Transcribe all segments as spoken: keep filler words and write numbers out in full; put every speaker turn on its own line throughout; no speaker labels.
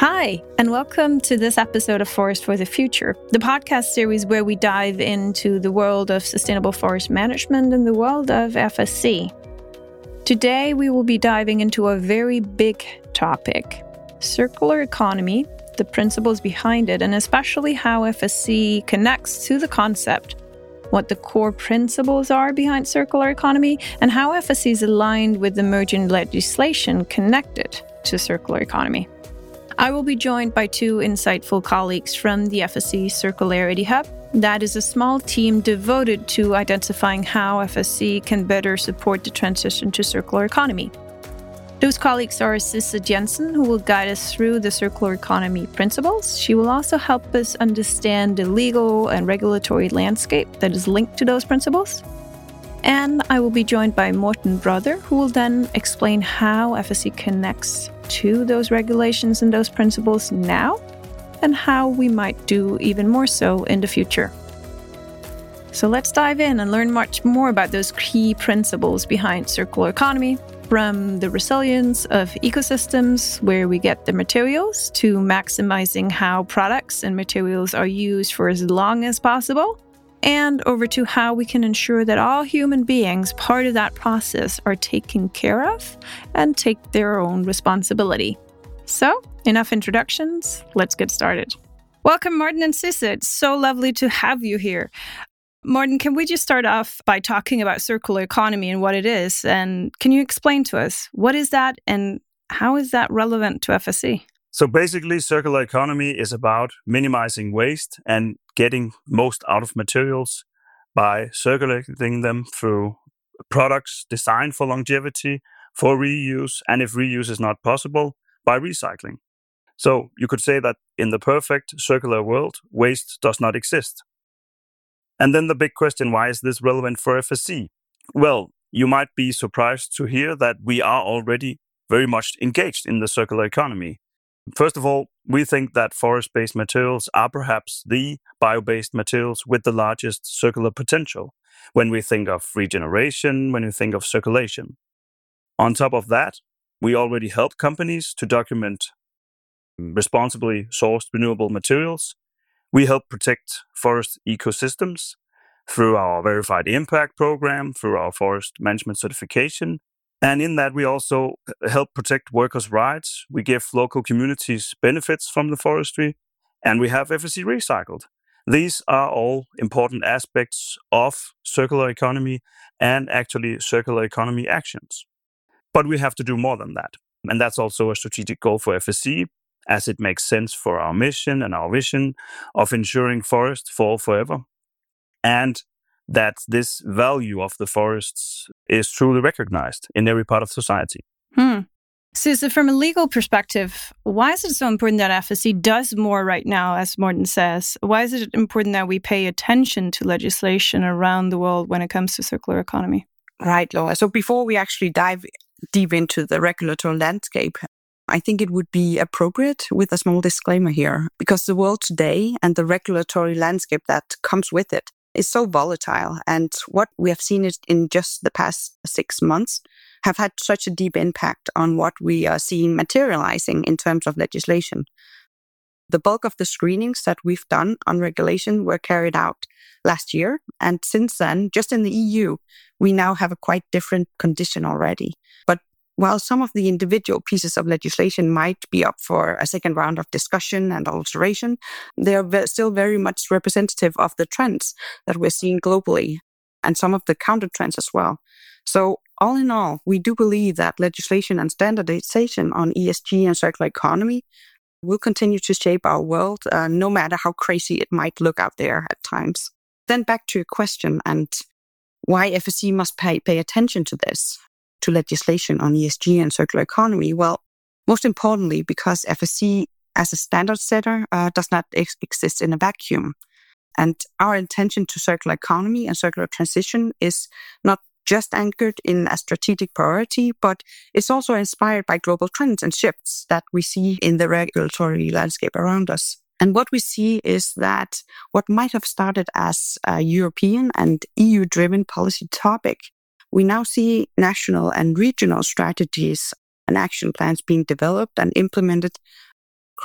Hi, and welcome to this episode of Forest for the Future, the podcast series where we dive into the world of sustainable forest management and the world of F S C. Today, we will be diving into a very big topic, circular economy, the principles behind it, and especially how F S C connects to the concept, what the core principles are behind circular economy, and how F S C is aligned with emerging legislation connected to circular economy. I will be joined by two insightful colleagues from the F S C Circularity Hub. That is a small team devoted to identifying how F S C can better support the transition to circular economy. Those colleagues are Sisse Jensen, who will guide us through the circular economy principles. She will also help us understand the legal and regulatory landscape that is linked to those principles. And I will be joined by Morten Brother, who will then explain how F S C connects to those regulations and those principles now, and how we might do even more so in the future. So let's dive in and learn much more about those key principles behind circular economy, from the resilience of ecosystems, where we get the materials, to maximizing how products and materials are used for as long as possible, and over to how we can ensure that all human beings, part of that process, are taken care of and take their own responsibility. So, enough introductions, let's get started. Welcome, Morten and Sisse. It's so lovely to have you here. Morten, can we just start off by talking about circular economy and what it is? And can you explain to us, what is that and how is that relevant to F S C?
So basically, circular economy is about minimizing waste and getting most out of materials by circulating them through products designed for longevity, for reuse, and if reuse is not possible, by recycling. So you could say that in the perfect circular world, waste does not exist. And then the big question, why is this relevant for F S C? Well, you might be surprised to hear that we are already very much engaged in the circular economy. First of all, we think that forest-based materials are perhaps the bio-based materials with the largest circular potential when we think of regeneration, when we think of circulation. On top of that, we already help companies to document responsibly sourced renewable materials. We help protect forest ecosystems through our Verified Impact program, through our forest management certification. And in that, we also help protect workers' rights. We give local communities benefits from the forestry, and we have F S C Recycled. These are all important aspects of circular economy and actually circular economy actions. But we have to do more than that. And that's also a strategic goal for F S C, as it makes sense for our mission and our vision of ensuring forests fall forever, and that this value of the forests is truly recognized in every part of society.
Hmm. So, so from a legal perspective, why is it so important that F S C does more right now, as Morten says? Why is it important that we pay attention to legislation around the world when it comes to circular economy?
Right, Laura. So before we actually dive deep into the regulatory landscape, I think it would be appropriate with a small disclaimer here, because the world today and the regulatory landscape that comes with it is so volatile. And what we have seen is in just the past six months have had such a deep impact on what we are seeing materializing in terms of legislation. The bulk of the screenings that we've done on regulation were carried out last year. And since then, just in the E U, we now have a quite different condition already. But while some of the individual pieces of legislation might be up for a second round of discussion and alteration, they are ve- still very much representative of the trends that we're seeing globally and some of the counter trends as well. So all in all, we do believe that legislation and standardization on E S G and circular economy will continue to shape our world, uh, no matter how crazy it might look out there at times. Then back to your question and why F S C must pay, pay attention to this, to legislation on E S G and circular economy. Well, most importantly, because F S C as a standard setter uh, does not ex- exist in a vacuum. And our attention to circular economy and circular transition is not just anchored in a strategic priority, but it's also inspired by global trends and shifts that we see in the regulatory landscape around us. And what we see is that what might have started as a European and E U-driven policy topic, we now see national and regional strategies and action plans being developed and implemented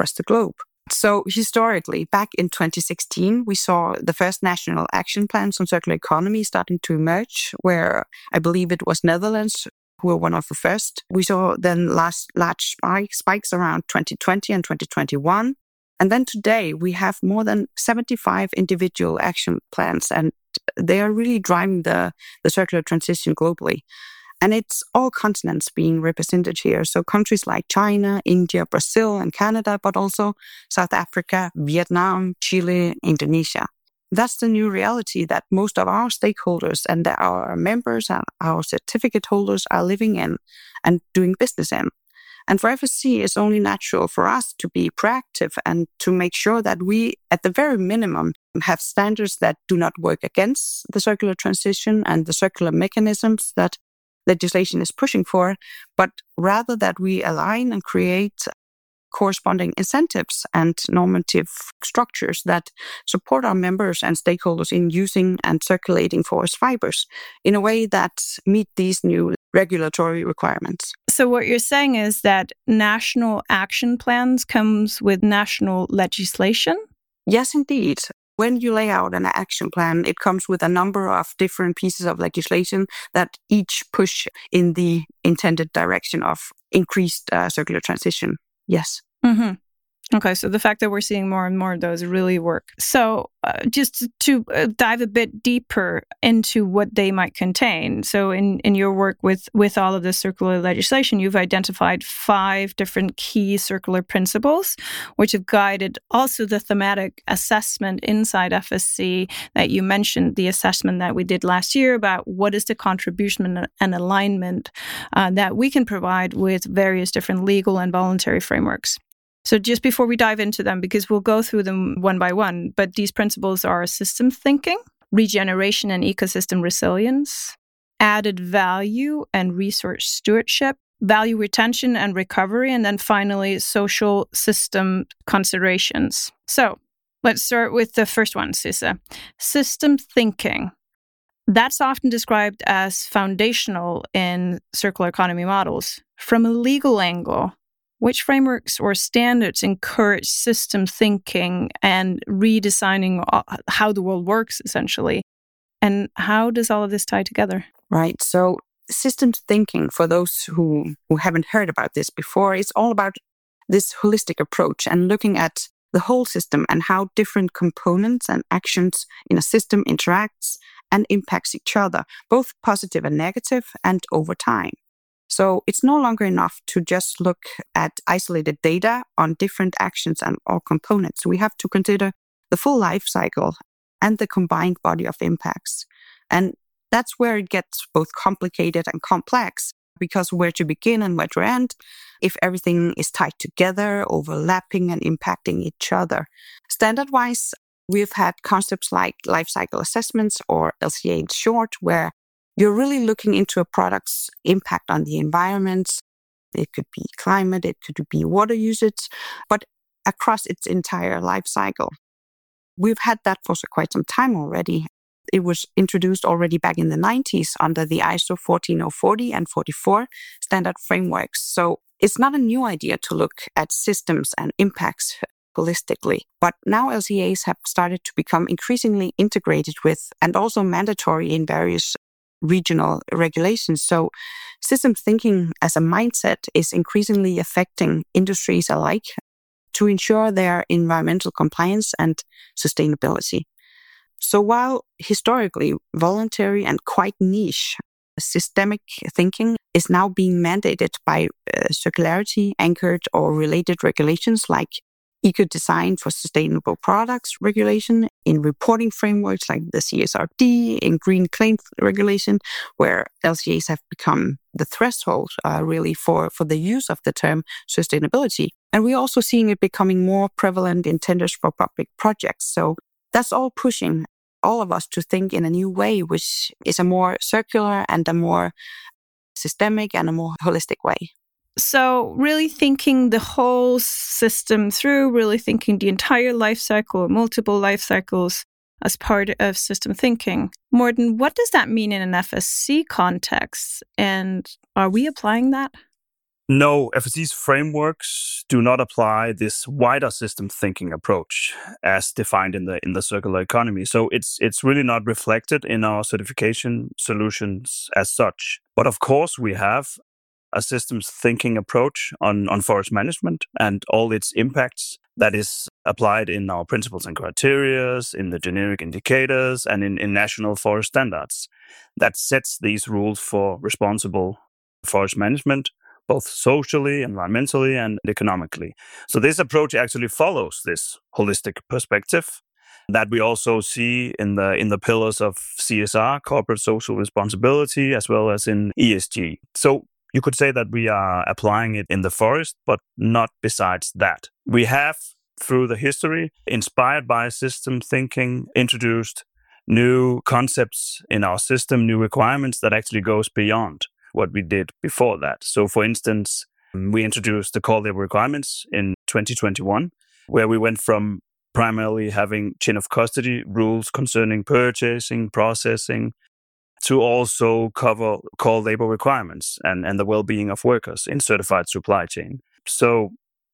across the globe. So historically, back in twenty sixteen, we saw the first national action plans on circular economy starting to emerge, where I believe it was Netherlands who were one of the first. We saw then last large spike, spikes around twenty twenty and twenty twenty-one. And then today we have more than seventy-five individual action plans, and they are really driving the, the circular transition globally. And it's all continents being represented here. So countries like China, India, Brazil, and Canada, but also South Africa, Vietnam, Chile, Indonesia. That's the new reality that most of our stakeholders and our members and our certificate holders are living in and doing business in. And for F S C, it's only natural for us to be proactive and to make sure that we, at the very minimum, have standards that do not work against the circular transition and the circular mechanisms that legislation is pushing for, but rather that we align and create corresponding incentives and normative structures that support our members and stakeholders in using and circulating forest fibers in a way that meet these new regulatory requirements.
So what you're saying is that national action plans comes with national legislation?
Yes, indeed. When you lay out an action plan, it comes with a number of different pieces of legislation that each push in the intended direction of increased uh, circular transition. Yes.
Mm-hmm. Okay, so the fact that we're seeing more and more of those really work. So uh, just to uh, dive a bit deeper into what they might contain. So in, in your work with, with all of this circular legislation, you've identified five different key circular principles, which have guided also the thematic assessment inside F S C that you mentioned, the assessment that we did last year about what is the contribution and alignment uh, that we can provide with various different legal and voluntary frameworks. So just before we dive into them, because we'll go through them one by one, but these principles are systems thinking, regeneration and ecosystem resilience, added value and resource stewardship, value retention and recovery, and then finally, social system considerations. So let's start with the first one, Sisse. System thinking. That's often described as foundational in circular economy models. From a legal angle, which frameworks or standards encourage system thinking and redesigning how the world works, essentially? And how does all of this tie together?
Right. So systems thinking, for those who, who haven't heard about this before, it's all about this holistic approach and looking at the whole system and how different components and actions in a system interacts and impacts each other, both positive and negative, and over time. So it's no longer enough to just look at isolated data on different actions and or components. We have to consider the full life cycle and the combined body of impacts. And that's where it gets both complicated and complex, because where to begin and where to end if everything is tied together, overlapping and impacting each other. Standard-wise, we've had concepts like life cycle assessments, or L C A in short, where you're really looking into a product's impact on the environment. It could be climate, it could be water usage, but across its entire life cycle. We've had that for quite some time already. It was introduced already back in the nineties under the I S O fourteen thousand forty and forty-four standard frameworks. So it's not a new idea to look at systems and impacts holistically. But now L C As have started to become increasingly integrated with and also mandatory in various regional regulations. So systems thinking as a mindset is increasingly affecting industries alike to ensure their environmental compliance and sustainability. So while historically voluntary and quite niche, systemic thinking is now being mandated by uh, circularity anchored or related regulations like Eco-Design for Sustainable Products regulation, in reporting frameworks like the C S R D, in green claim regulation, where L C As have become the threshold uh, really for, for the use of the term sustainability. And we're also seeing it becoming more prevalent in tenders for public projects. So that's all pushing all of us to think in a new way, which is a more circular and a more systemic and a more holistic way.
So really thinking the whole system through, really thinking the entire life cycle, multiple life cycles as part of system thinking. Morten, what does that mean in an F S C context? And are we applying that?
No, F S C's frameworks do not apply this wider system thinking approach as defined in the in the circular economy. So it's it's really not reflected in our certification solutions as such. But of course, we have a systems thinking approach on, on forest management and all its impacts that is applied in our principles and criteria, in the generic indicators, and in, in national forest standards that sets these rules for responsible forest management, both socially, environmentally, and economically. So this approach actually follows this holistic perspective that we also see in the in the pillars of C S R, corporate social responsibility, as well as in E S G. So you could say that we are applying it in the forest, but not besides that. We have, through the history, inspired by system thinking, introduced new concepts in our system, new requirements that actually goes beyond what we did before that. So, for instance, we introduced the core labor requirements in twenty twenty-one, where we went from primarily having chain of custody rules concerning purchasing, processing, to also cover core labor requirements and, and the well-being of workers in certified supply chain. So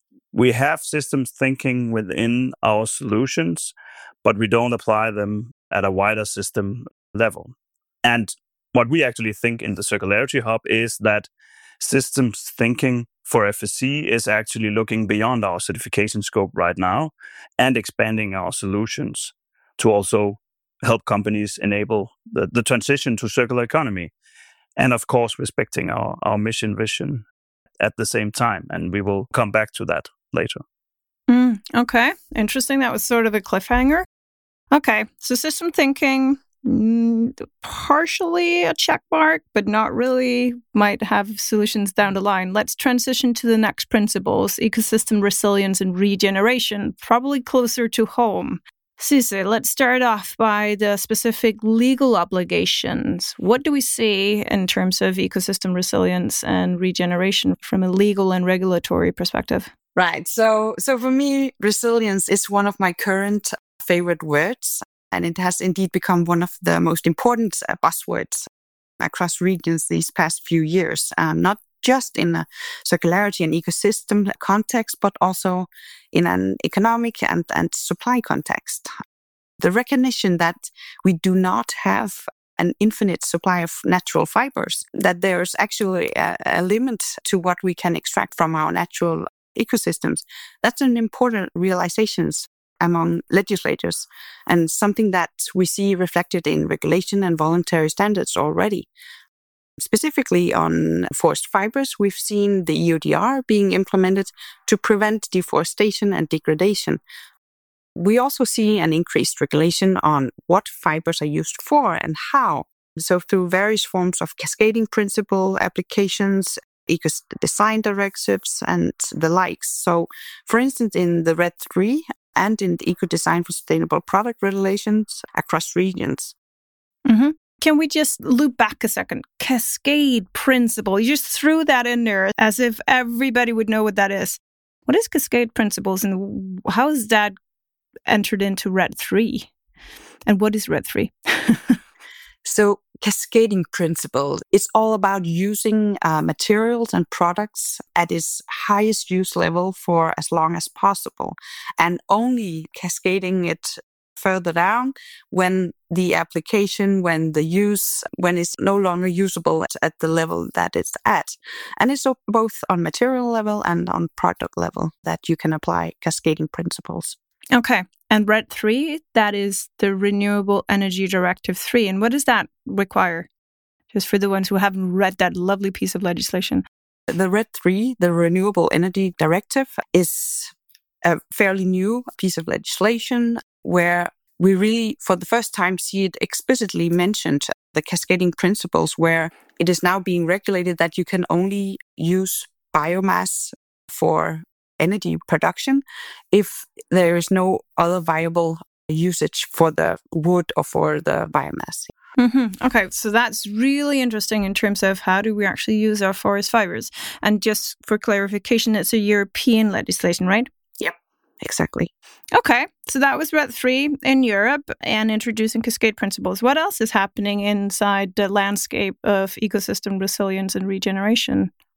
we have systems thinking within our solutions, but we don't apply them at a wider system level. And what we actually think in the Circularity Hub is that systems thinking for F S C is actually looking beyond our certification scope right now and expanding our solutions to also help companies enable the, the transition to circular economy. And of course, respecting our, our mission vision at the same time. And we will come back to that later.
Mm, okay, interesting. That was sort of a cliffhanger. Okay, so system thinking, mm, partially a check mark, but not really. Might have solutions down the line. Let's transition to the next principles, ecosystem resilience and regeneration, probably closer to home. Sisse, let's start off by the specific legal obligations. What do we see in terms of ecosystem resilience and regeneration from a legal and regulatory perspective?
Right. So, so for me, resilience is one of my current favorite words, and it has indeed become one of the most important uh, buzzwords across regions these past few years, um, not just in a circularity and ecosystem context, but also in an economic and, and supply context. The recognition that we do not have an infinite supply of natural fibers, that there's actually a, a limit to what we can extract from our natural ecosystems, that's an important realization among legislators and something that we see reflected in regulation and voluntary standards already. Specifically on forest fibers, we've seen the E U D R being implemented to prevent deforestation and degradation. We also see an increased regulation on what fibers are used for and how. So through various forms of cascading principle applications, eco design directives, and the likes. So for instance, in the RED three and in the Eco Design for Sustainable Product regulations across regions.
Mm-hmm. Can we just loop back a second? Cascade principle. You just threw that in there as if everybody would know what that is. What is cascade principles and how is that entered into RED three? And what is RED three?
So cascading principle, it's all about using uh, materials and products at its highest use level for as long as possible and only cascading it further down when the application, when the use, when it's no longer usable at, at the level that it's at. And it's both on material level and on product level that you can apply cascading principles.
Okay. And RED three, that is the Renewable Energy Directive three. And what does that require? Just for the ones who haven't read that lovely piece of legislation.
The RED three, the Renewable Energy Directive, is a fairly new piece of legislation where we really, for the first time, see it explicitly mentioned, the cascading principles, where it is now being regulated that you can only use biomass for energy production if there is no other viable usage for the wood or for the biomass.
Mm-hmm. Okay, so that's really interesting in terms of how do we actually use our forest fibers. And just for clarification, it's a European legislation, right?
Yep, exactly.
Okay, so that was RED three in Europe and introducing cascade principles. What else is happening inside the landscape of ecosystem resilience and regeneration?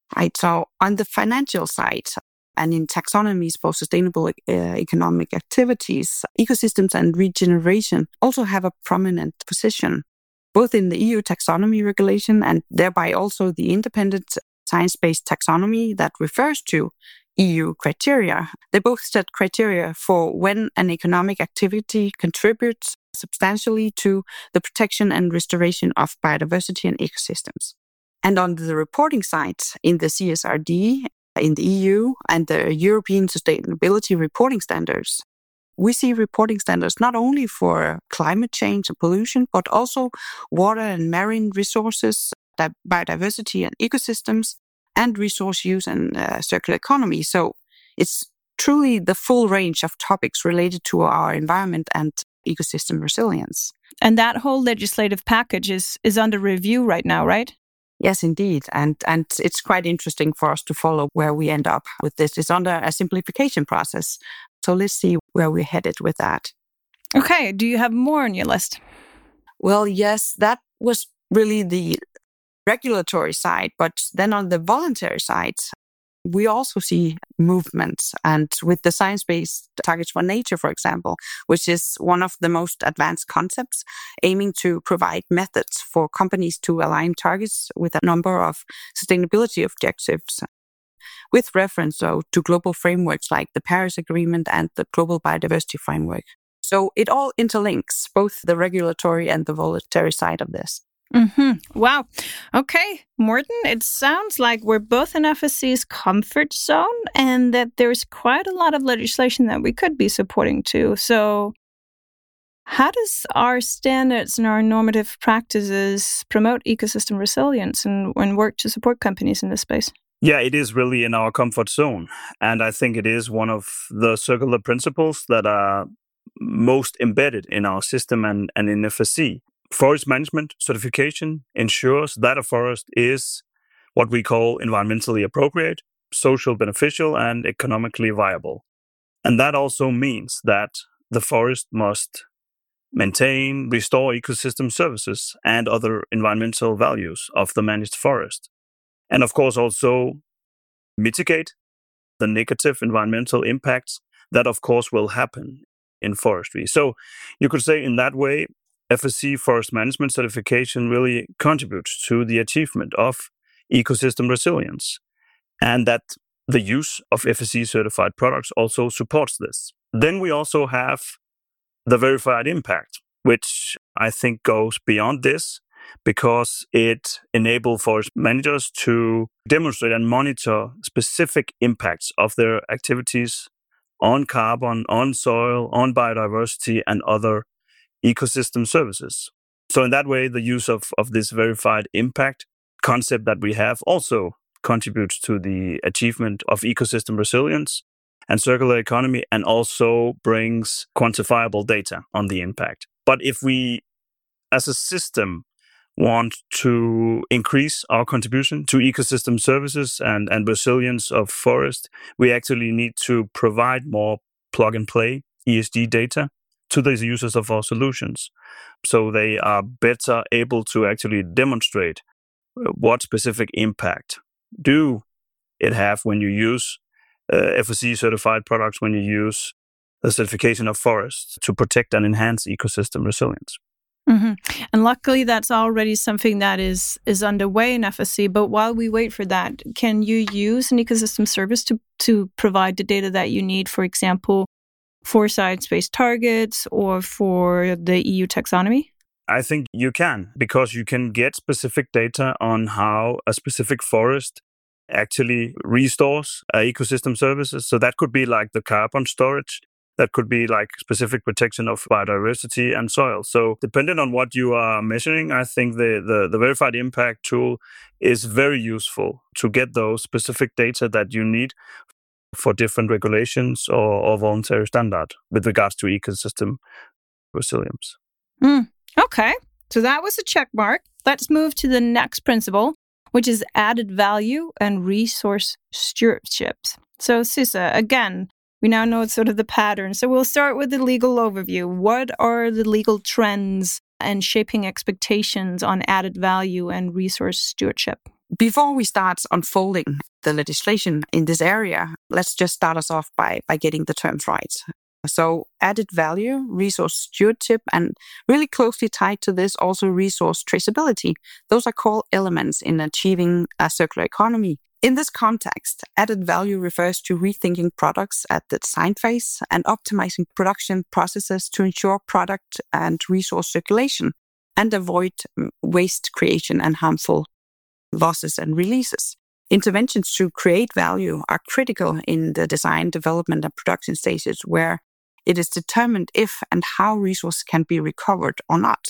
Right. So on the financial side, and in taxonomies for sustainable uh, economic activities, ecosystems and regeneration also have a prominent position, both in the E U taxonomy regulation and thereby also the independent science-based taxonomy that refers to E U criteria. They both set criteria for when an economic activity contributes substantially to the protection and restoration of biodiversity and ecosystems. And on the reporting side, in the C S R D, in the E U, and the European Sustainability Reporting Standards, we see reporting standards not only for climate change and pollution, but also water and marine resources, biodiversity and ecosystems, and resource use and uh, circular economy. So it's truly the full range of topics related to our environment and ecosystem resilience.
And that whole legislative package is, is under review right now, right?
Yes, indeed. And and it's quite interesting for us to follow where we end up with this. It's under a simplification process. So let's see where we're headed with that.
Okay. Do you have more on your list?
Well, yes, that was really the regulatory side. But then on the voluntary side, we also see movements. And with the science-based targets for nature, for example, which is one of the most advanced concepts, aiming to provide methods for companies to align targets with a number of sustainability objectives, with reference, though, to global frameworks like the Paris Agreement and the Global Biodiversity Framework. So it all interlinks, both the regulatory and the voluntary side of this.
Mm-hmm. Wow. Okay, Morten, it sounds like we're both in F S C's comfort zone and that there's quite a lot of legislation that we could be supporting too. So how does our standards and our normative practices promote ecosystem resilience and, and work to support companies in this space?
Yeah, it is really in our comfort zone. And I think it is one of the circular principles that are most embedded in our system and, and in F S C. Forest management certification ensures that a forest is what we call environmentally appropriate, social beneficial, and economically viable. And that also means that the forest must maintain, restore ecosystem services and other environmental values of the managed forest. And of course also mitigate the negative environmental impacts that of course will happen in forestry. So you could say in that way, F S C Forest Management Certification really contributes to the achievement of ecosystem resilience, and that the use of F S C certified products also supports this. Then we also have the verified impact, which I think goes beyond this because it enables forest managers to demonstrate and monitor specific impacts of their activities on carbon, on soil, on biodiversity, and other ecosystem services. So in that way, the use of, of this verified impact concept that we have also contributes to the achievement of ecosystem resilience and circular economy, and also brings quantifiable data on the impact. But if we, as a system, want to increase our contribution to ecosystem services and, and resilience of forest, we actually need to provide more plug-and-play E S G data to the users of our solutions, so they are better able to actually demonstrate what specific impact do it have when you use uh, F S C certified products, when you use the certification of forests to protect and enhance ecosystem resilience.
Mm-hmm. And luckily, that's already something that is is underway in F S C. But while we wait for that, can you use an ecosystem service to to provide the data that you need, for example, for science-based targets or for the E U taxonomy?
I think you can, because you can get specific data on how a specific forest actually restores uh, ecosystem services. So that could be like the carbon storage. That could be like specific protection of biodiversity and soil. So depending on what you are measuring, I think the, the, the verified impact tool is very useful to get those specific data that you need for different regulations or, or voluntary standard with regards to ecosystem resilience.
Mm, okay, so that was a check mark. Let's move to the next principle, which is added value and resource stewardship. So Susa, again, we now know sort of the pattern. So we'll start with the legal overview. What are the legal trends and shaping expectations on added value and resource stewardship?
Before we start unfolding the legislation in this area, let's just start us off by, by getting the terms right. So added value, resource stewardship, and really closely tied to this also resource traceability. Those are core elements in achieving a circular economy. In this context, added value refers to rethinking products at the design phase and optimizing production processes to ensure product and resource circulation and avoid waste creation and harmful losses and releases. Interventions to create value are critical in the design, development, and production stages where it is determined if and how resources can be recovered or not.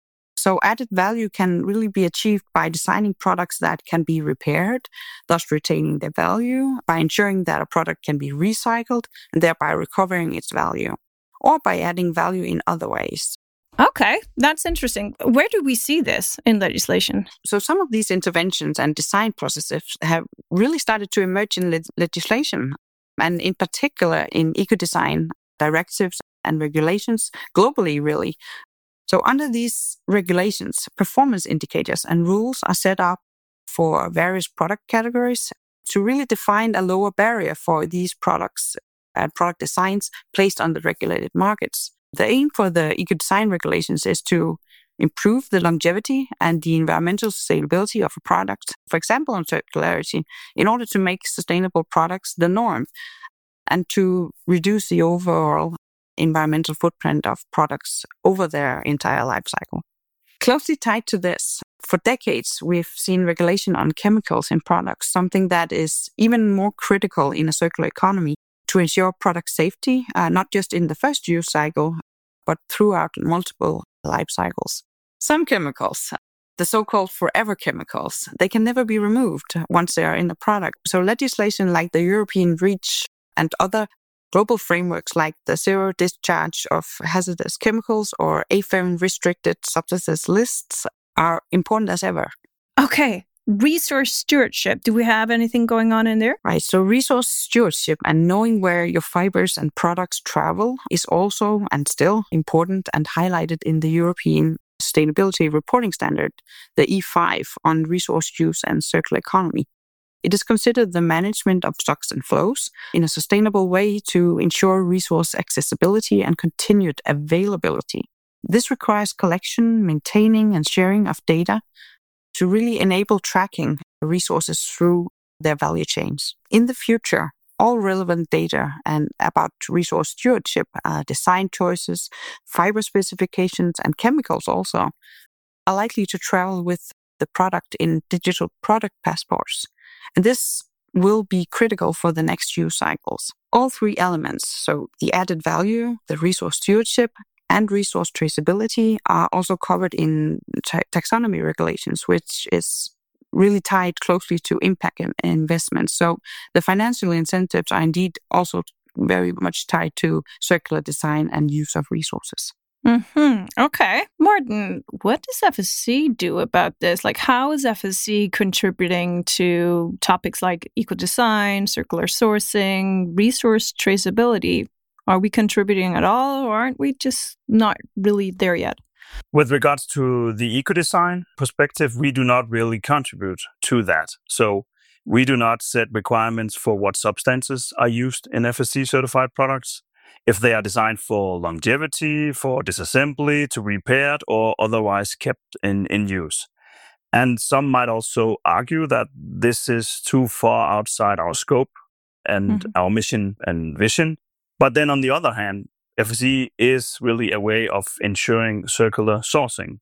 So added value can really be achieved by designing products that can be repaired, thus retaining their value, by ensuring that a product can be recycled and thereby recovering its value, or by adding value in other ways.
Okay, that's interesting. Where do we see this in legislation?
So some of these interventions and design processes have really started to emerge in le- legislation, and in particular in eco-design directives and regulations globally, really. So under these regulations, performance indicators and rules are set up for various product categories to really define a lower barrier for these products and product designs placed on the regulated markets. The aim for the eco-design regulations is to improve the longevity and the environmental sustainability of a product, for example, on circularity, in order to make sustainable products the norm and to reduce the overall environmental footprint of products over their entire life cycle. Closely tied to this, for decades, we've seen regulation on chemicals in products, something that is even more critical in a circular economy to ensure product safety, uh, not just in the first use cycle, but throughout multiple life cycles. Some chemicals, the so-called forever chemicals, they can never be removed once they are in the product. So legislation like the European REACH and other global frameworks like the Zero Discharge of Hazardous Chemicals or A F E M restricted substances lists are important as ever.
Okay. Resource stewardship. Do we have anything going on in there?
Right. So resource stewardship and knowing where your fibers and products travel is also and still important and highlighted in the European Sustainability Reporting Standard, the E five, on resource use and circular economy. It is considered the management of stocks and flows in a sustainable way to ensure resource accessibility and continued availability. This requires collection, maintaining, and sharing of data to really enable tracking resources through their value chains. In the future, all relevant data and about resource stewardship, uh, design choices, fiber specifications, and chemicals also are likely to travel with the product in digital product passports. And this will be critical for the next use cycles. All three elements, so the added value, the resource stewardship, and resource traceability, are also covered in ta- taxonomy regulations, which is really tied closely to impact and investments. So the financial incentives are indeed also very much tied to circular design and use of resources.
Mm-hmm. Okay. Martin, what does F S C do about this? Like, how is F S C contributing to topics like eco-design, circular sourcing, resource traceability? Are we contributing at all, or aren't we just not really there yet?
With regards to the eco-design perspective, we do not really contribute to that. So we do not set requirements for what substances are used in F S C-certified products, if they are designed for longevity, for disassembly, to be repaired, or otherwise kept in, in use. And some might also argue that this is too far outside our scope and mm-hmm. our mission and vision. But then on the other hand, F S C is really a way of ensuring circular sourcing.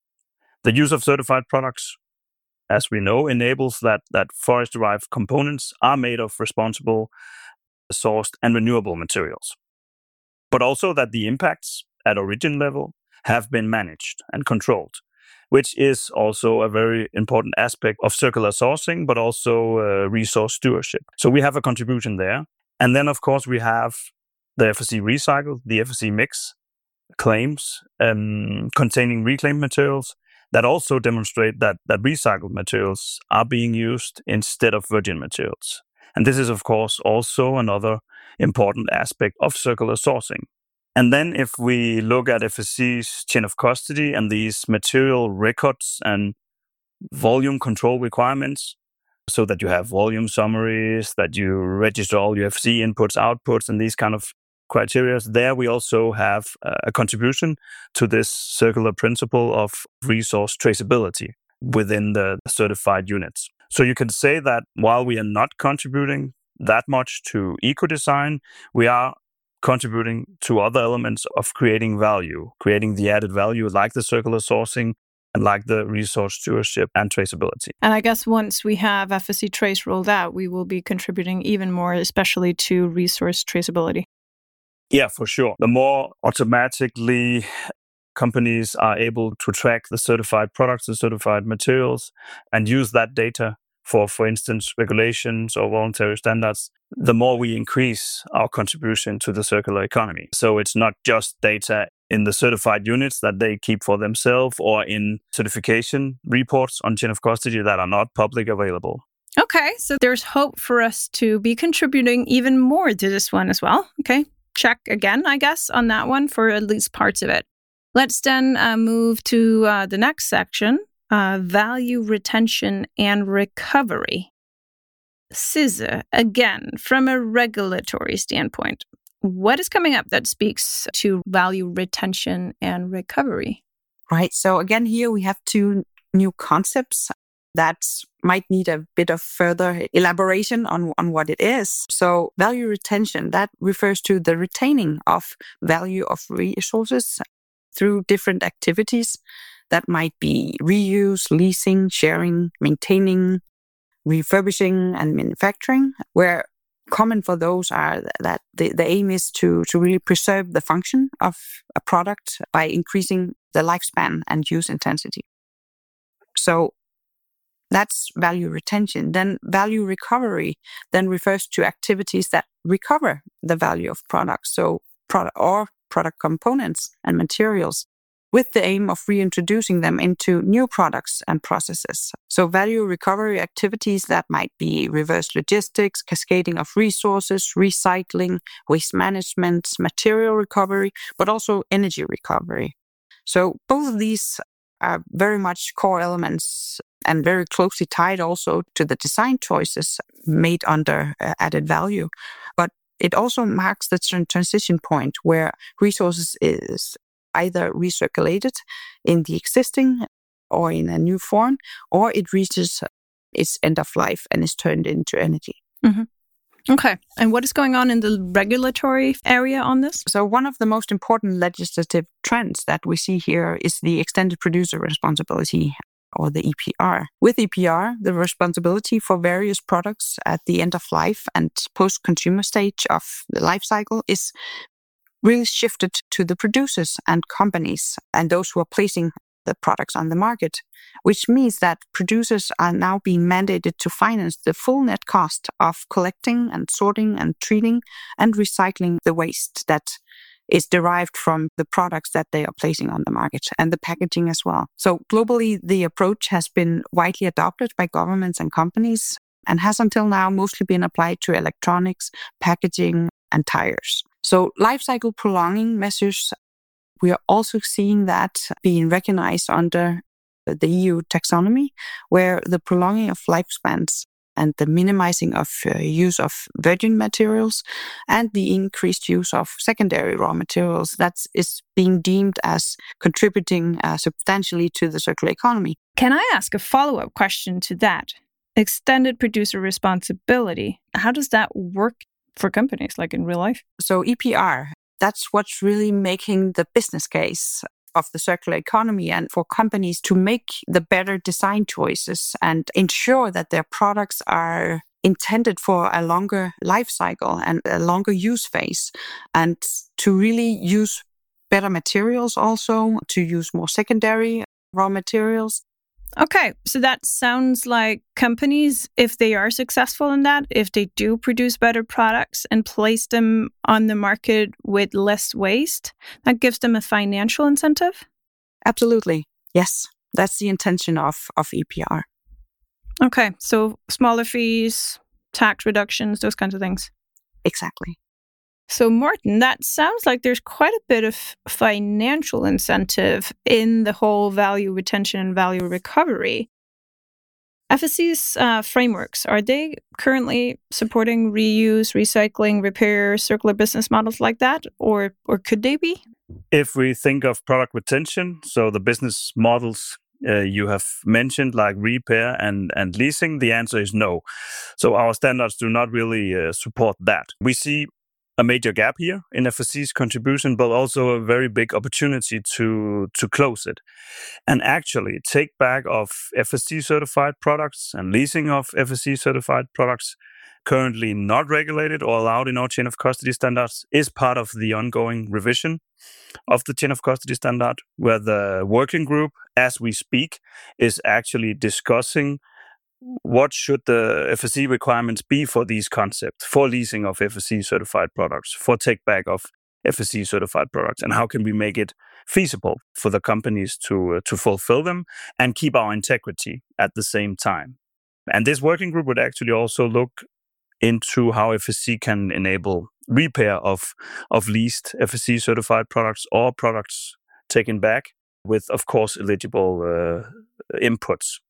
The use of certified products, as we know, enables that, that forest-derived components are made of responsible, sourced, and renewable materials. But also that the impacts at origin level have been managed and controlled, which is also a very important aspect of circular sourcing, but also uh, resource stewardship. So we have a contribution there. And then, of course, we have the F S C Recycle, the F S C Mix claims um, containing reclaimed materials that also demonstrate that, that recycled materials are being used instead of virgin materials. And this is, of course, also another important aspect of circular sourcing. And then if we look at F S C's chain of custody and these material records and volume control requirements so that you have volume summaries, that you register all your F C inputs, outputs, and these kind of criteria. There we also have a contribution to this circular principle of resource traceability within the certified units. So you can say that while we are not contributing that much to eco-design, we are contributing to other elements of creating value, creating the added value like the circular sourcing and like the resource stewardship and traceability.
And I guess once we have F S C Trace rolled out, we will be contributing even more, especially to resource traceability.
Yeah, for sure. The more automatically companies are able to track the certified products and certified materials and use that data for, for instance, regulations or voluntary standards, the more we increase our contribution to the circular economy. So it's not just data in the certified units that they keep for themselves or in certification reports on chain of custody that are not public available.
Okay, so there's hope for us to be contributing even more to this one as well. Okay, check again, I guess, on that one for at least parts of it. Let's then uh, move to uh, the next section, uh, value retention and recovery. Cesar, again, from a regulatory standpoint, what is coming up that speaks to value retention and recovery?
Right. So again, here we have two new concepts that might need a bit of further elaboration on, on what it is. So value retention, that refers to the retaining of value of resources through different activities that might be reuse, leasing, sharing, maintaining, refurbishing, and manufacturing, where common for those are that the, the aim is to, to really preserve the function of a product by increasing the lifespan and use intensity. So that's value retention. Then value recovery then refers to activities that recover the value of products, so product or product components and materials, with the aim of reintroducing them into new products and processes. So value recovery activities that might be reverse logistics, cascading of resources, recycling, waste management, material recovery, but also energy recovery. So both of these are very much core elements and very closely tied also to the design choices made under uh, added value. But it also marks the transition point where resources is either recirculated in the existing or in a new form, or it reaches its end of life and is turned into energy.
Mm-hmm. Okay. And what is going on in the regulatory area on this?
So one of the most important legislative trends that we see here is the extended producer responsibility, or the E P R. With E P R, the responsibility for various products at the end of life and post-consumer stage of the life cycle is really shifted to the producers and companies and those who are placing the products on the market, which means that producers are now being mandated to finance the full net cost of collecting and sorting and treating and recycling the waste that is derived from the products that they are placing on the market and the packaging as well. So globally, the approach has been widely adopted by governments and companies and has until now mostly been applied to electronics, packaging, and tires. So life cycle prolonging measures, we are also seeing that being recognized under the E U taxonomy, where the prolonging of lifespans and the minimizing of uh, use of virgin materials and the increased use of secondary raw materials, that is being deemed as contributing uh, substantially to the circular economy.
Can I ask a follow-up question to that? Extended producer responsibility, how does that work for companies, like in real life?
So E P R, that's what's really making the business case of the circular economy and for companies to make the better design choices and ensure that their products are intended for a longer life cycle and a longer use phase, and to really use better materials also, to use more secondary raw materials.
Okay, so that sounds like companies, if they are successful in that, if they do produce better products and place them on the market with less waste, that gives them a financial incentive?
Absolutely. Yes, that's the intention of, of E P R.
Okay, so smaller fees, tax reductions, those kinds of things.
Exactly.
So, Morten, that sounds like there's quite a bit of financial incentive in the whole value retention and value recovery. F S C's uh, frameworks, are they currently supporting reuse, recycling, repair, circular business models like that? Or or could they be?
If we think of product retention, so the business models uh, you have mentioned, like repair and, and leasing, the answer is no. So our standards do not really uh, support that. We see a major gap here in F S C's contribution, but also a very big opportunity to, to close it. And actually, take back of F S C certified products and leasing of F S C certified products currently not regulated or allowed in our chain of custody standards is part of the ongoing revision of the chain of custody standard, where the working group, as we speak, is actually discussing what should the F S C requirements be for these concepts, for leasing of F S C certified products, for take back of F S C certified products, and how can we make it feasible for the companies to uh, to fulfill them and keep our integrity at the same time. And this working group would actually also look into how F S C can enable repair of of leased F S C certified products or products taken back with, of course, eligible uh, inputs.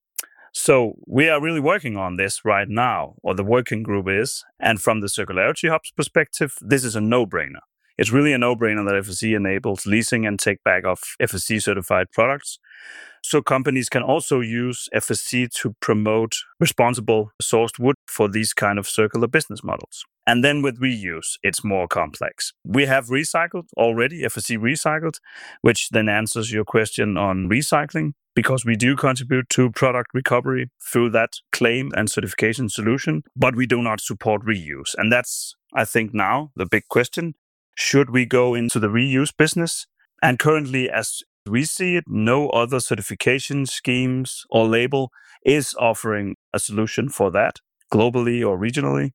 So we are really working on this right now, or the working group is. And from the Circularity Hub's perspective, this is a no-brainer. It's really a no-brainer that F S C enables leasing and take back of F S C certified products. So companies can also use F S C to promote responsible sourced wood for these kind of circular business models. And then with reuse, it's more complex. We have recycled already, F S C recycled, which then answers your question on recycling, because we do contribute to product recovery through that claim and certification solution, but we do not support reuse. And that's, I think, now the big question. Should we go into the reuse business? And currently, as we see it, no other certification schemes or label is offering a solution for that, globally or regionally.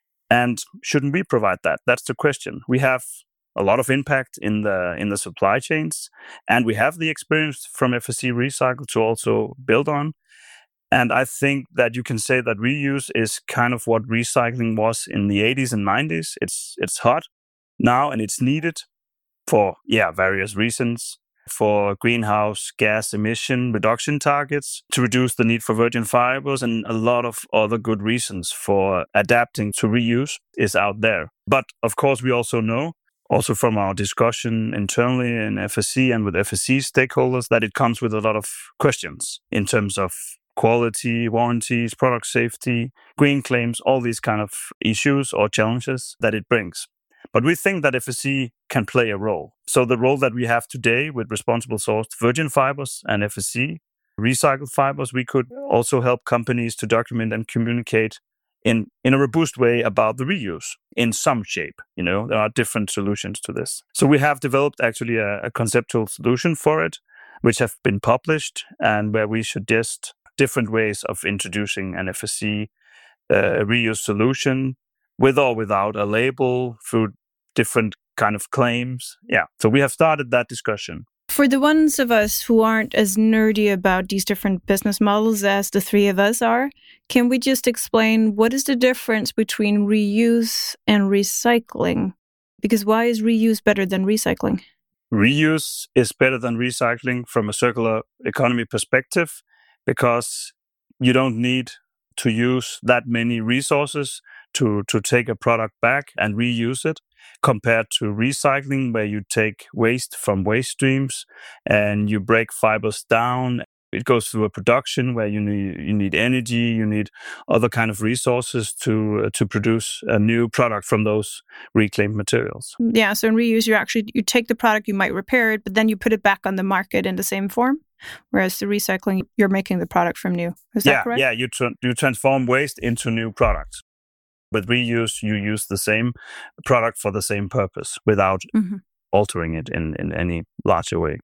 And shouldn't we provide that? That's the question. We have a lot of impact in the in the supply chains, and we have the experience from F S C Recycle to also build on. And I think that you can say that reuse is kind of what recycling was in the eighties and nineties. It's it's hot now, and it's needed for yeah various reasons, for greenhouse gas emission reduction targets, to reduce the need for virgin fibers, and a lot of other good reasons for adapting to reuse is out there. But of course, we also know, also from our discussion internally in F S C and with F S C stakeholders, that it comes with a lot of questions in terms of quality, warranties, product safety, green claims, all these kind of issues or challenges that it brings. But we think that F S C can play a role. So the role that we have today with responsible sourced virgin fibers and F S C recycled fibers, we could also help companies to document and communicate in, in a robust way about the reuse in some shape. You know, there are different solutions to this. So we have developed actually a, a conceptual solution for it, which have been published, and where we suggest different ways of introducing an F S C uh, reuse solution with or without a label, through different kind of claims. Yeah, so we have started that discussion.
For the ones of us who aren't as nerdy about these different business models as the three of us are, can we just explain what is the difference between reuse and recycling? Because why is reuse better than recycling?
Reuse is better than recycling from a circular economy perspective, because you don't need to use that many resources to, to take a product back and reuse it, compared to recycling, where you take waste from waste streams and you break fibers down. It goes through a production where you need you need energy, you need other kind of resources to uh, to produce a new product from those reclaimed materials.
Yeah, so in reuse, you actually you take the product, you might repair it, but then you put it back on the market in the same form. Whereas the recycling, you're making the product from new. Is that
yeah,
correct?
Yeah, you tra- you transform waste into new products. With reuse, you use the same product for the same purpose without mm-hmm. altering it in, in any larger way.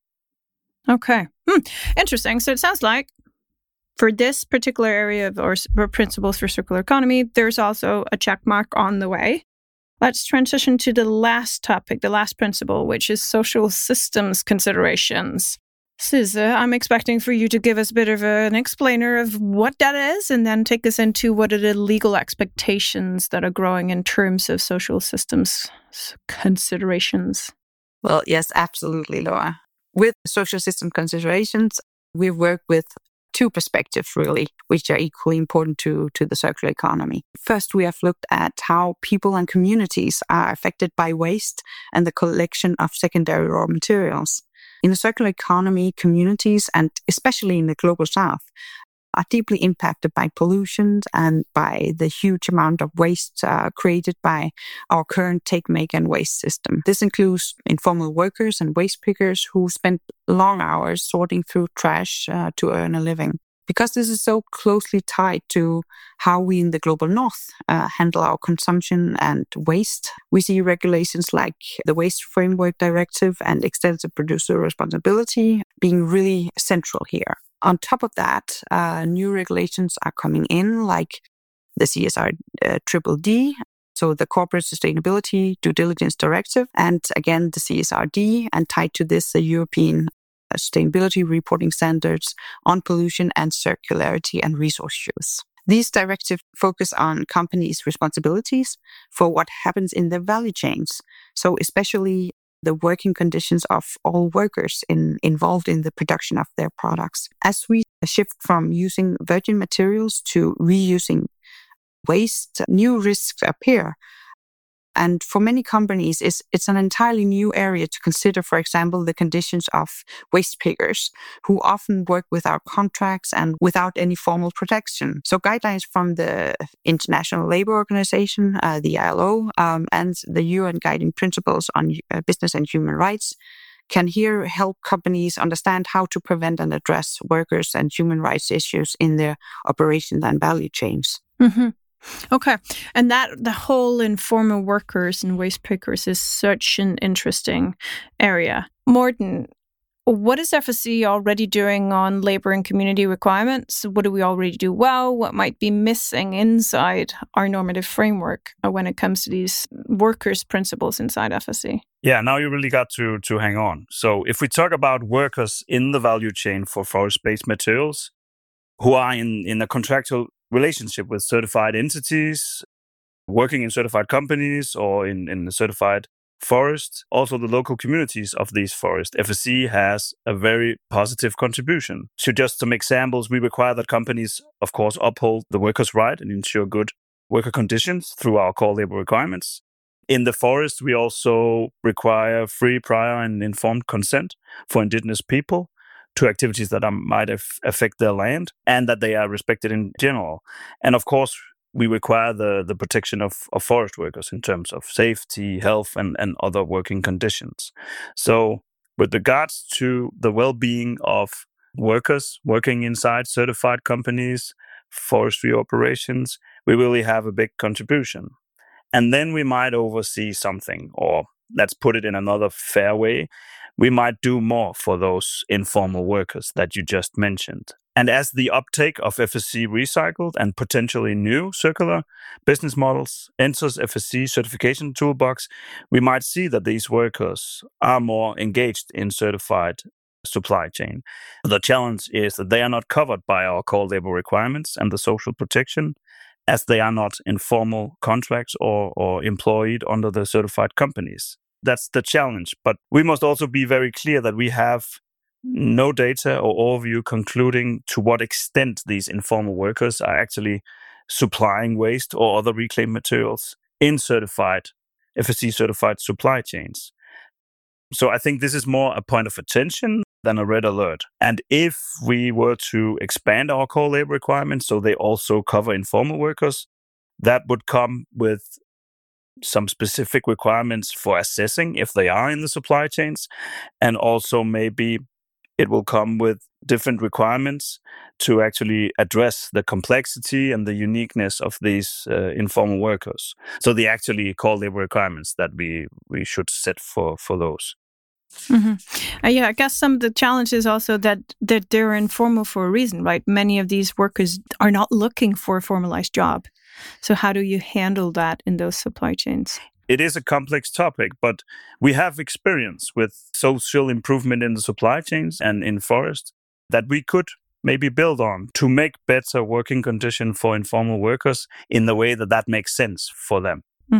Okay. Hmm. Interesting. So it sounds like for this particular area of or, or principles for circular economy, there's also a check mark on the way. Let's transition to the last topic, the last principle, which is social systems considerations. Suze, I'm expecting for you to give us a bit of a, an explainer of what that is, and then take us into what are the legal expectations that are growing in terms of social systems considerations.
Well, yes, absolutely, Laura. With social system considerations, we work with two perspectives, really, which are equally important to, to the circular economy. First, we have looked at how people and communities are affected by waste and the collection of secondary raw materials. In the circular economy, communities, and especially in the global south, are deeply impacted by pollution and by the huge amount of waste uh, created by our current take, make, and waste system. This includes informal workers and waste pickers who spend long hours sorting through trash uh, to earn a living. Because this is so closely tied to how we in the global north uh, handle our consumption and waste, we see regulations like the Waste Framework Directive and extensive producer responsibility being really central here. On top of that, uh, new regulations are coming in, like the C S R uh, Triple D, so the Corporate Sustainability Due Diligence Directive, and again the C S R D, and tied to this the European Sustainability Reporting Standards on pollution and circularity and resource use. These directives focus on companies' responsibilities for what happens in their value chains, so especially the working conditions of all workers in, involved in the production of their products. As we shift from using virgin materials to reusing waste, new risks appear. And for many companies, it's, it's an entirely new area to consider, for example, the conditions of waste pickers, who often work without contracts and without any formal protection. So guidelines from the International Labour Organization, uh, the I L O, um, and the U N Guiding Principles on uh, Business and Human Rights can here help companies understand how to prevent and address workers and human rights issues in their operations and value chains.
Mm-hmm. Okay. And that the whole informal workers and waste pickers is such an interesting area. Morten, what is F S C already doing on labor and community requirements? What do we already do well? What might be missing inside our normative framework when it comes to these workers' principles inside F S C?
Yeah, now you really got to, to hang on. So if we talk about workers in the value chain for forest-based materials who are in, in a contractual relationship with certified entities, working in certified companies or in, in the certified forest, also the local communities of these forests, F S C has a very positive contribution. So just some examples, we require that companies, of course, uphold the workers' right and ensure good worker conditions through our core labor requirements. In the forest, we also require free, prior, and informed consent for indigenous people to activities that are, might af- affect their land, and that they are respected in general. And of course, we require the, the protection of, of forest workers in terms of safety, health, and, and other working conditions. So with regards to the well-being of workers working inside certified companies, forestry operations, we really have a big contribution. And then we might oversee something, or let's put it in another fair way, we might do more for those informal workers that you just mentioned. And as the uptake of F S C recycled and potentially new circular business models enters F S C certification toolbox, we might see that these workers are more engaged in certified supply chain. The challenge is that they are not covered by our core labor requirements and the social protection, as they are not in formal contracts or, or employed under the certified companies. That's the challenge. But we must also be very clear that we have no data or overview concluding to what extent these informal workers are actually supplying waste or other reclaimed materials in certified, F S C certified supply chains. So I think this is more a point of attention than a red alert. And if we were to expand our core labor requirements so they also cover informal workers, that would come with some specific requirements for assessing if they are in the supply chains. And also maybe it will come with different requirements to actually address the complexity and the uniqueness of these uh, informal workers. So the actually core labor requirements that we, we should set for, for those.
Mm-hmm. Uh, yeah, I guess some of the challenge is also that, that they're informal for a reason, right? Many of these workers are not looking for a formalized job. So how do you handle that in those supply chains?
It is a complex topic, but we have experience with social improvement in the supply chains and in forest that we could maybe build on to make better working conditions for informal workers in the way that that makes sense for them.
Mm-hmm.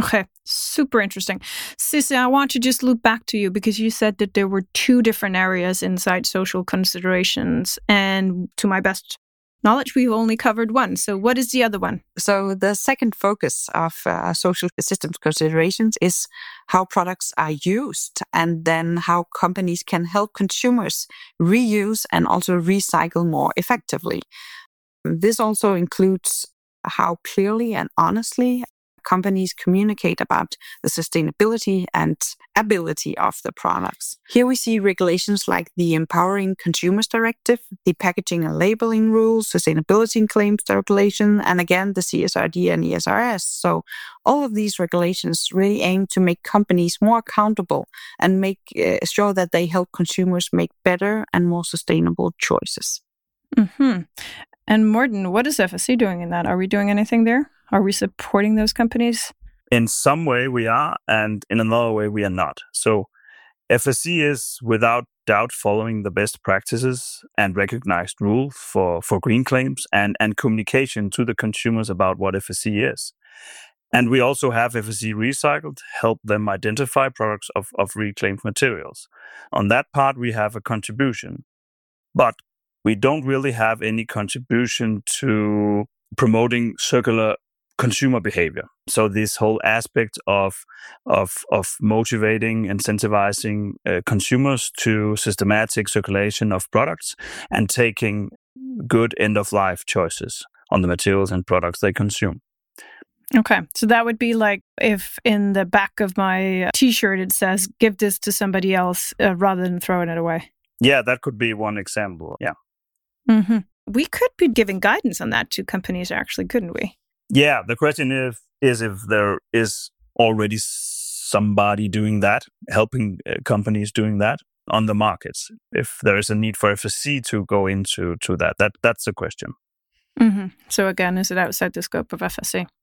Okay, super interesting. Sisse, I want to just loop back to you because you said that there were two different areas inside social considerations. And to my best knowledge, we've only covered one. So what is the other one?
So the second focus of uh, social systems considerations is how products are used, and then how companies can help consumers reuse and also recycle more effectively. This also includes how clearly and honestly companies communicate about the sustainability and ability of the products. Here we see regulations like the Empowering Consumers Directive, the Packaging and Labeling Rules, Sustainability and Claims Regulation, and again, the C S R D and E S R S. So all of these regulations really aim to make companies more accountable and make uh, sure that they help consumers make better and more sustainable choices.
Mm-hmm. And Morten, what is F S C doing in that? Are we doing anything there? Are we supporting those companies?
In some way we are, and in another way we are not. So F S C is without doubt following the best practices and recognized rules for, for green claims and, and communication to the consumers about what F S C is. And we also have F S C Recycled help them identify products of, of reclaimed materials. On that part, we have a contribution. But we don't really have any contribution to promoting circular consumer behavior. So this whole aspect of of of motivating, incentivizing uh, consumers to systematic circulation of products and taking good end-of-life choices on the materials and products they consume.
Okay, so that would be like if in the back of my t-shirt it says, give this to somebody else uh, rather than throwing it away.
Yeah, that could be one example. Yeah.
Mm-hmm. We could be giving guidance on that to companies, actually, couldn't we?
Yeah, the question is, is if there is already somebody doing that, helping uh, companies doing that on the markets. If there is a need for F S C to go into to that, that that's the question.
Mm-hmm. So again, is it outside the scope of F S C?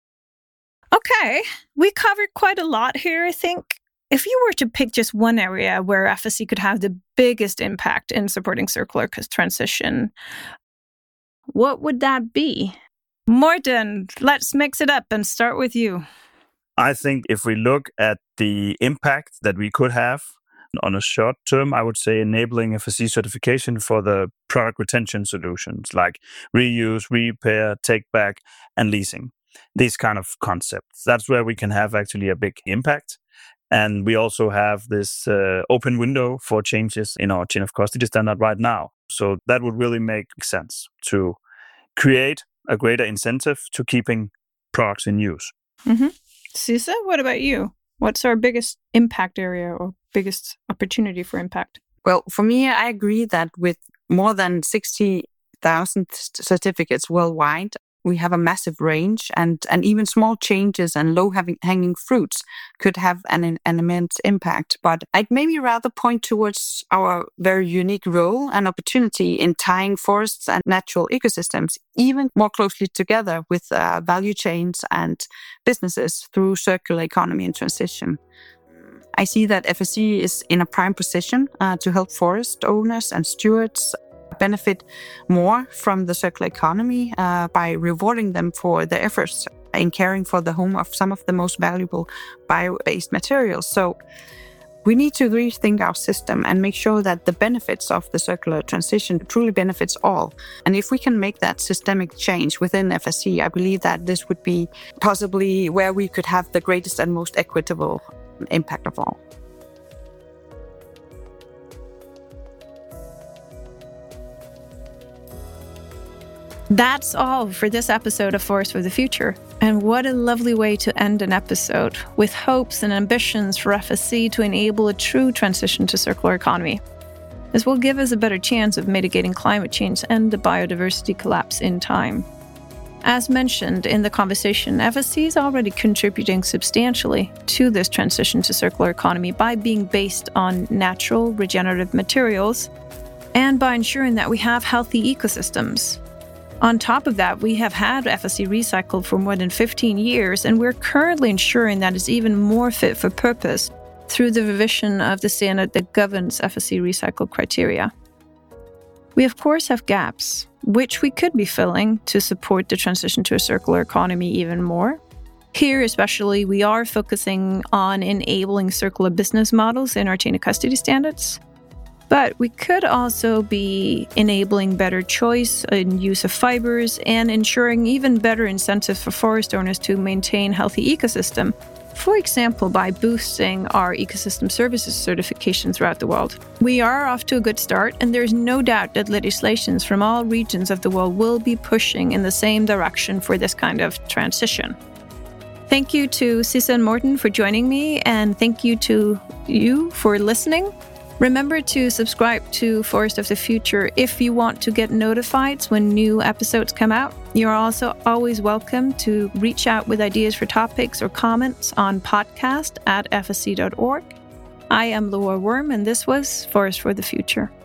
Okay, we covered quite a lot here, I think. If you were to pick just one area where F S C could have the biggest impact in supporting circular transition, what would that be? Morten, let's mix it up and start with you.
I think if we look at the impact that we could have on a short term, I would say enabling F S C certification for the product retention solutions like reuse, repair, take back, and leasing. These kind of concepts. That's where we can have actually a big impact. And we also have this uh, open window for changes in our chain of custody standard right now. So that would really make sense to create a greater incentive to keeping products in use.
Mm-hmm. Sisse, what about you? What's our biggest impact area or biggest opportunity for impact?
Well, for me, I agree that with more than sixty thousand certificates worldwide, we have a massive range, and, and even small changes and low-hanging fruits could have an, an immense impact. But I'd maybe rather point towards our very unique role and opportunity in tying forests and natural ecosystems even more closely together with uh, value chains and businesses through circular economy and transition. I see that F S C is in a prime position uh, to help forest owners and stewards benefit more from the circular economy uh, by rewarding them for their efforts in caring for the home of some of the most valuable bio-based materials. So we need to rethink our system and make sure that the benefits of the circular transition truly benefits all. And if we can make that systemic change within F S C, I believe that this would be possibly where we could have the greatest and most equitable impact of all.
That's all for this episode of Forest for the Future. And what a lovely way to end an episode, with hopes and ambitions for F S C to enable a true transition to circular economy. This will give us a better chance of mitigating climate change and the biodiversity collapse in time. As mentioned in the conversation, F S C is already contributing substantially to this transition to circular economy by being based on natural regenerative materials and by ensuring that we have healthy ecosystems. On top of that, we have had F S C Recycled for more than fifteen years, and we're currently ensuring that it's even more fit for purpose through the revision of the standard that governs F S C Recycled criteria. We of course have gaps, which we could be filling to support the transition to a circular economy even more. Here especially, we are focusing on enabling circular business models in our chain of custody standards. But we could also be enabling better choice in use of fibers and ensuring even better incentives for forest owners to maintain healthy ecosystem, for example, by boosting our ecosystem services certification throughout the world. We are off to a good start, and there's no doubt that legislations from all regions of the world will be pushing in the same direction for this kind of transition. Thank you to Sisse and Morten for joining me, and thank you to you for listening. Remember to subscribe to Forest of the Future if you want to get notified when new episodes come out. You're also always welcome to reach out with ideas for topics or comments on podcast at f s c dot org. I am Laura Worm, and this was Forest for the Future.